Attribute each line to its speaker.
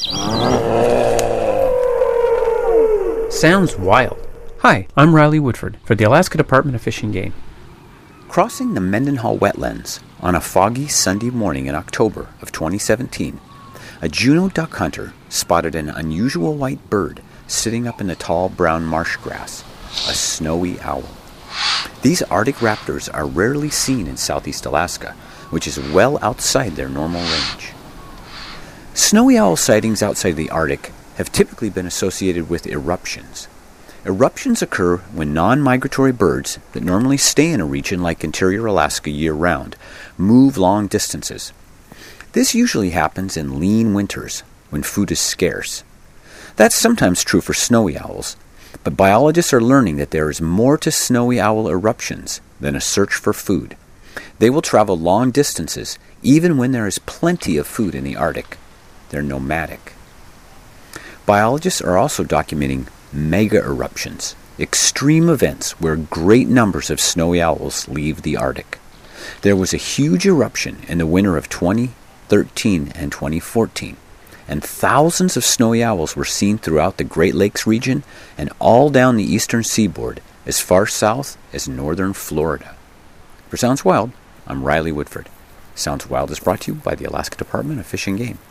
Speaker 1: Sounds wild. Hi, I'm Riley Woodford for the Alaska Department of Fish and Game.
Speaker 2: Crossing the Mendenhall wetlands on a foggy Sunday morning in October of 2017, a Juneau duck hunter spotted an unusual white bird sitting up in the tall brown marsh grass, a snowy owl. These Arctic raptors are rarely seen in southeast Alaska, which is well outside their normal range. Snowy owl sightings outside the Arctic have typically been associated with eruptions. Eruptions occur when non-migratory birds that normally stay in a region like interior Alaska year-round move long distances. This usually happens in lean winters when food is scarce. That's sometimes true for snowy owls, but biologists are learning that there is more to snowy owl eruptions than a search for food. They will travel long distances even when there is plenty of food in the Arctic. They're nomadic. Biologists are also documenting mega eruptions, extreme events where great numbers of snowy owls leave the Arctic. There was a huge eruption in the winter of 2013 and 2014, and thousands of snowy owls were seen throughout the Great Lakes region and all down the eastern seaboard as far south as northern Florida. For Sounds Wild, I'm Riley Woodford. Sounds Wild is brought to you by the Alaska Department of Fish and Game.